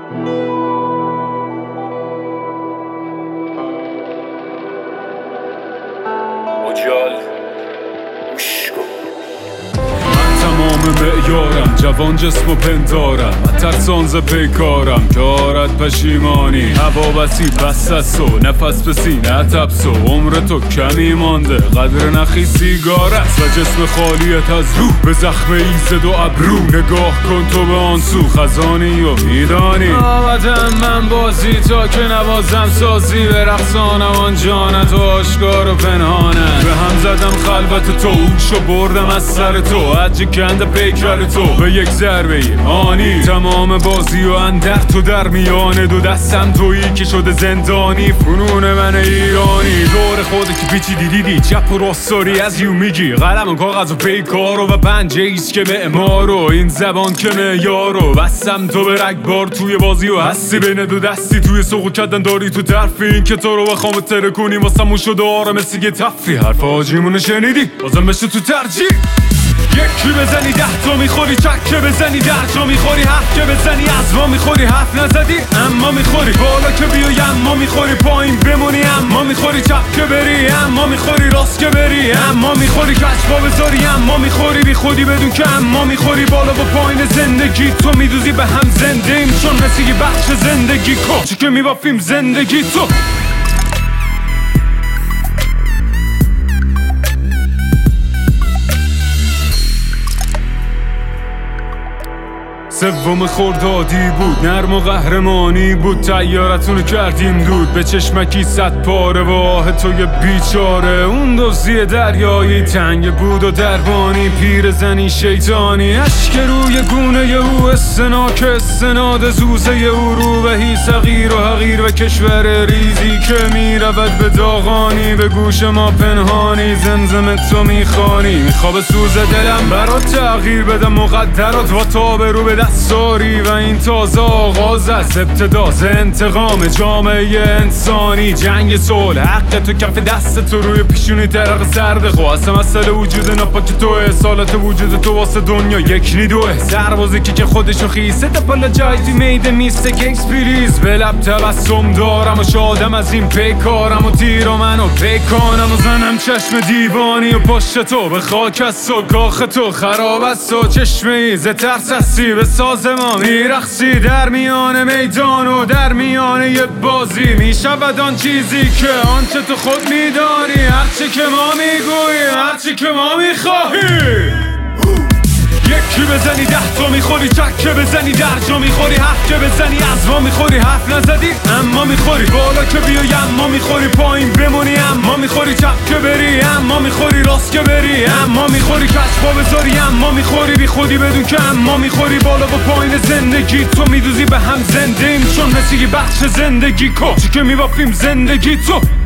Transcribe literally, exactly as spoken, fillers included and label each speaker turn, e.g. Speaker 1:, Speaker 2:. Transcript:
Speaker 1: مجال گوش کن. من تمام معیارم، جوان جسم و پندارم، ترسان ز پیکارم که آرد پشیمانی. هوا بسی بس است و نفس به سینه تبس و عمر تو کمی مانده، قدر نخی سیگار است و جسم خالیت از روح به زخم ایزد و ابرو. نگاه کن تو به آن سو خزانی و میدانی آمدم من بازی تا که نوازم سازی، به رقصانم آن جانت و آشکار و پنهانه. به هم زدم خلوت تو، اوشو بردم از سر تو، عجی کند پیکر تو به یک ضربه آنی. تمام بازی و اندر تو در میانه دو دستم تویی که شده زندانی. فنون من ایرانی دور خودی که پیچی دیدی چپ و راستاری از یو میگی. قلم و کاغذ و پیکارو و پنجه ایست که معمارو، این زبان که معیارو. بستم تو به رگبار توی بازی و هستی بین دو دستی، توی سوق کردن داری تو طرفی. این که تو رو بخوام تره کنی واسمون شده آره مثل یه تفری. حرف آجیمونو شنیدی بازم بشه تو ترجیح. یکی بزنی ده تا میخوری، چکه بزنی در جا میخوری، حرف که بزنی از ما میخوری. حرف نزدی اما میخوری، بالا که بیای اما میخوری، پایین بمونی اما میخوری، چپ که بری اما میخوری، راست که بری اما میخوری، کشفا بذاری اما میخوری، بی خودی بدون که اما میخوری. بالا و پایین زندگی تو میدوزی به هم زنده ایم، چون مثل یه بخش زندگی کچی که میبافیم زندگی تو. سوم خردادی بود، نرم و قهرمانی بود، تیارتونو کردیم دود به چشمکی صد پاره. و آه توی بیچاره اون دوزی دریایی تنگ بود و دربانی، پیر زنی شیطانی، اشک روی گونه او، استناک استناد زوزه او، رو بهی صغیر و حقیر و کشور ریزی که میرود به داغانی. به گوش ما پنهانی زمزم تو میخوانی، میخواب سوز دلم برات تغییر بدم مقدرات و تا برو به دستاری. و این تازه آغاز از ابتداز انتقام جامعه انسانی. جنگ صلح حق تو کف دست تو، روی پیشونی ترق سرد خواست مسئله وجود نپاک توه. سالت وجود تو واسه دنیا یک نیدوه، سربازی که که خودشو خیسه تپالا جایزی میده میسته که اکسپریز. به لب تبسم دارم و شادم از این پیکارم و تیر و منو پیکانم و زنم چشم دیوانی و پشت تو به خاک است و کاخ تو خراب است و چشمه ای ز ترس هستی به ساز ما میرخصی. در میان میدان و در میان یه بازی میشود آن چیزی که آنچه تو خود میدانی، هرچی که ما میگوییم هرچی که ما میخواهیم. یکی بزنی ده تا میخوری، چکه بزنی در جا میخوری، حرف که بزنی از ما میخوری. حرف نزدی اما میخوری، بالا که بیای اما میخوری، پایین بمونی اما میخوری، چپ که بری اما میخوری، راست که بری اما میخوری، کشفا بذاری اما میخوری، بی خودی بدون که اما میخوری. بالا و پایین زندگی تو میدوزی به هم زنده ایم، چون مثل یه بخش زندگی کچی که میبافیم زندگی تو.